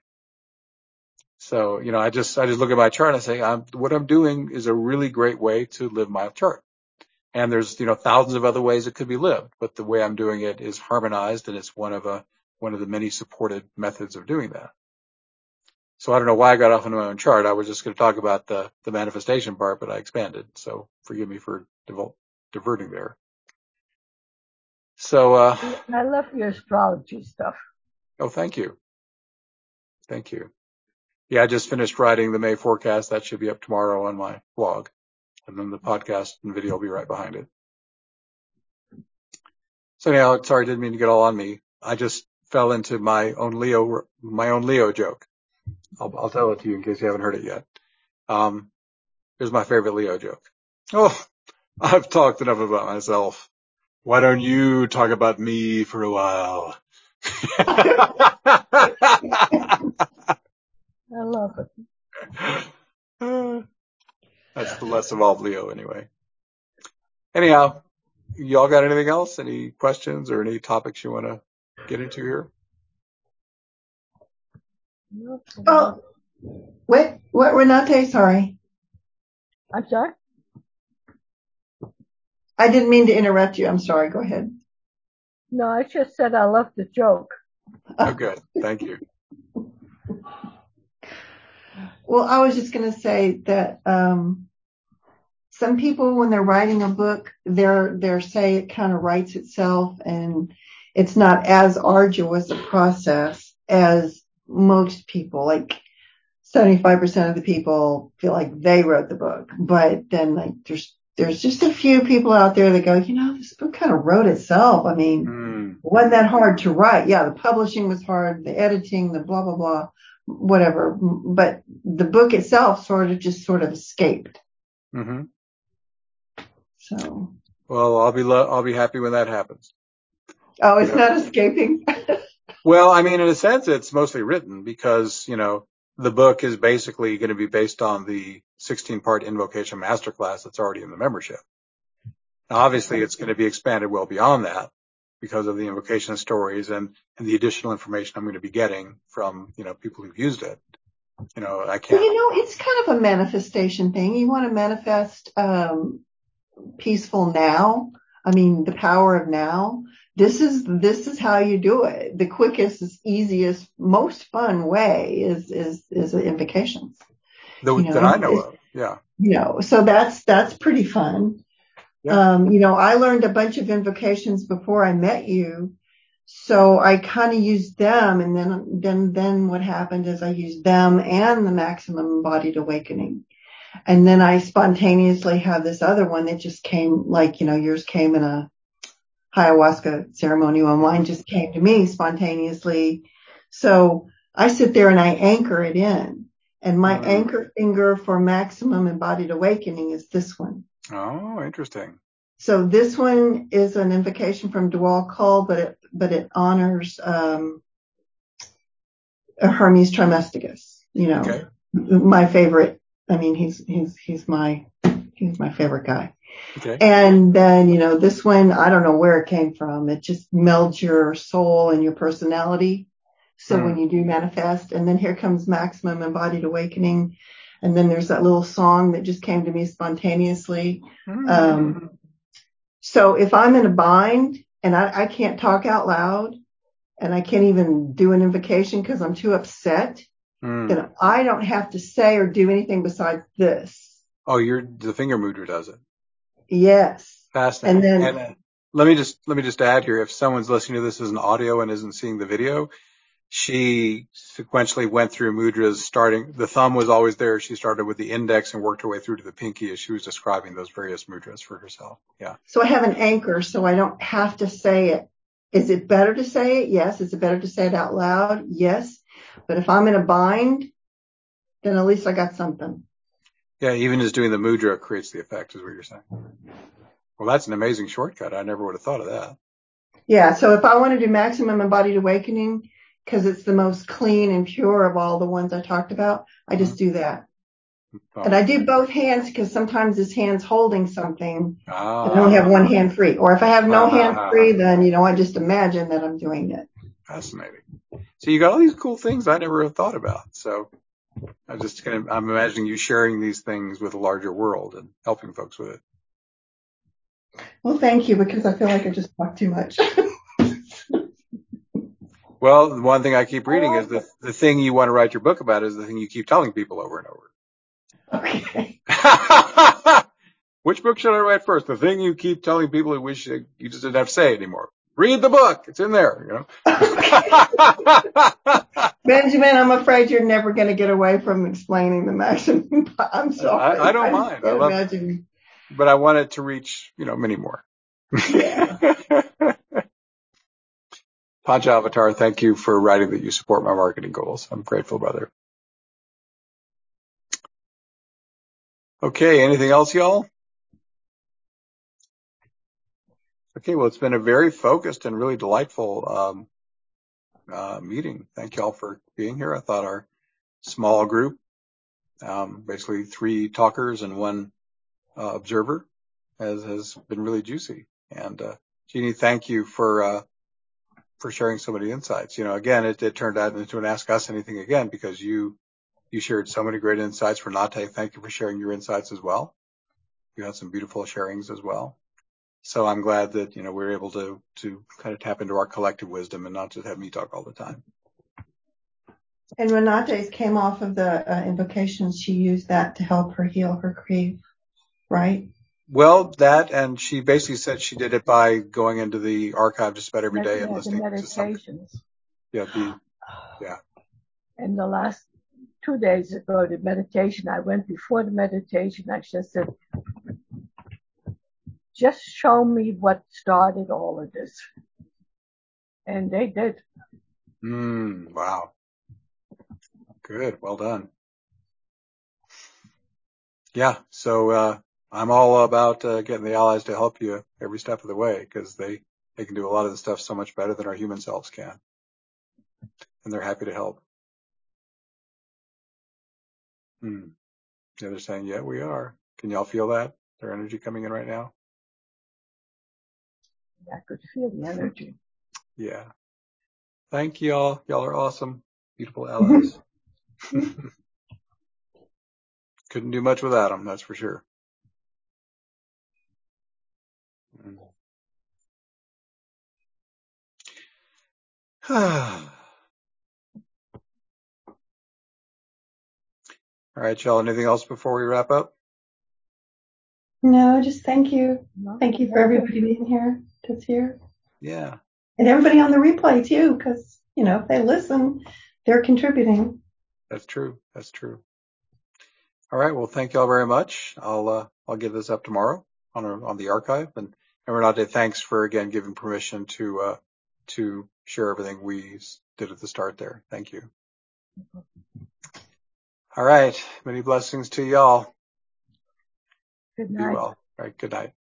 So, I just look at my chart and I say, what I'm doing is a really great way to live my chart. And there's, thousands of other ways it could be lived, but the way I'm doing it is harmonized, and it's one of the many supported methods of doing that. So I don't know why I got off on my own chart. I was just going to talk about the manifestation part, but I expanded. So forgive me for diverting there. So, I love your astrology stuff. Oh, thank you. Thank you. Yeah, I just finished writing the May forecast. That should be up tomorrow on my blog. And then the podcast and video will be right behind it. So anyhow, sorry, didn't mean to get all on me. I just fell into my own Leo joke. I'll tell it to you in case you haven't heard it yet. Here's my favorite Leo joke. Oh, I've talked enough about myself. Why don't you talk about me for a while? I love it. That's the less evolved Leo anyway. Anyhow, y'all got anything else? Any questions or any topics you want to get into here? Oh, what, Renate? Sorry. I'm sorry? I didn't mean to interrupt you. I'm sorry. Go ahead. No, I just said I love the joke. Oh, good. Thank you. Well, I was just going to say that some people, when they're writing a book, they're say it kind of writes itself, and it's not as arduous a process as most people. Like 75% of the people feel like they wrote the book, but then like there's just a few people out there that go, this book kind of wrote itself. I mean, it wasn't that hard to write. Yeah, the publishing was hard, the editing, the blah, blah, blah, whatever. But the book itself sort of escaped. Mm-hmm. So. Well, I'll be happy when that happens. Oh, it's not escaping? Well, I mean, in a sense, it's mostly written because, the book is basically going to be based on the 16-part invocation masterclass that's already in the membership. Now, obviously, it's going to be expanded well beyond that because of the invocation stories and the additional information I'm going to be getting from, people who've used it. I can't. Well, it's kind of a manifestation thing. You want to manifest peaceful now. I mean, the power of now. this is how you do it. The quickest, easiest, most fun way is invocations. That I know of. Yeah. So that's pretty fun. Yeah. I learned a bunch of invocations before I met you. So I kind of used them, and then what happened is I used them and the Maximum Embodied Awakening. And then I spontaneously have this other one that just came, like, yours came in a ayahuasca ceremony, and mine just came to me spontaneously. So I sit there and I anchor it in. And my anchor finger for Maximum Embodied Awakening is this one. Oh, interesting. So this one is an invocation from Dwal Kul, but it honors Hermes Trismegistus. Okay. My favorite. I mean, he's my favorite guy. Okay. And then, this one, I don't know where it came from. It just melds your soul and your personality. So when you do manifest, and then here comes Maximum Embodied Awakening. And then there's that little song that just came to me spontaneously. So if I'm in a bind and I can't talk out loud and I can't even do an invocation because I'm too upset, then I don't have to say or do anything besides this. Oh, the finger mudra does it. Yes. Fascinating. And let me just add here, if someone's listening to this as an audio and isn't seeing the video, she sequentially went through mudras starting, the thumb was always there. She started with the index and worked her way through to the pinky as she was describing those various mudras for herself. Yeah. So I have an anchor, so I don't have to say it. Is it better to say it? Yes. Is it better to say it out loud? Yes. But if I'm in a bind, then at least I got something. Yeah, even just doing the mudra creates the effect, is what you're saying. Well, that's an amazing shortcut. I never would have thought of that. Yeah, so if I want to do Maximum Embodied Awakening, because it's the most clean and pure of all the ones I talked about, I just do that. Oh. And I do both hands because sometimes this hand's holding something and I don't have one hand free. Or if I have no hand free, then, I just imagine that I'm doing it. Fascinating. So you got all these cool things I never have thought about. So I'm imagining you sharing these things with a larger world and helping folks with it. Well, thank you, because I feel like I just talk too much. Well, the one thing I keep reading is the thing you want to write your book about is the thing you keep telling people over and over. Okay. Which book should I write first? The thing you keep telling people you wish you just didn't have to say anymore. Read the book. It's in there, Benjamin, I'm afraid you're never going to get away from explaining the maximum. I'm sorry. I don't mind. I love it. But I want it to reach, many more. Yeah. Pancha Avatar, thank you for writing that you support my marketing goals. I'm grateful, brother. Okay, anything else, y'all? Okay, well, it's been a very focused and really delightful meeting. Thank y'all for being here. I thought our small group, basically 3 talkers and 1 observer, has been really juicy. And Jeannie, thank you for sharing so many insights. Again, it turned out into an Ask Us Anything again because you shared so many great insights. Renate, thank you for sharing your insights as well. You had some beautiful sharings as well. So I'm glad that, we're able to kind of tap into our collective wisdom and not just have me talk all the time. And Renate's came off of the invocations. She used that to help her heal her grief, right? Well, that, and she basically said she did it by going into the archive just about every day and listening to something. Yeah. And the last 2 days ago, the meditation, I went before the meditation. I just said, just show me what started all of this. And they did. Wow. Good. Well done. Yeah. So, I'm all about getting the allies to help you every step of the way because they can do a lot of the stuff so much better than our human selves can. And they're happy to help. Yeah, they're saying, yeah, we are. Can y'all feel that? Their energy coming in right now? I could feel the energy. Yeah. Thank y'all. Y'all are awesome. Beautiful allies. Couldn't do much without them, that's for sure. All right, y'all. Anything else before we wrap up? No, just thank you. Thank you for everybody being here this year. Yeah. And everybody on the replay too, because, if they listen, they're contributing. That's true. That's true. All right. Well, thank y'all very much. I'll give this up tomorrow on the archive. And Renate, thanks for again giving permission to share everything we did at the start there. Thank you. All right. Many blessings to y'all. Good night. Be well. All right. Good night.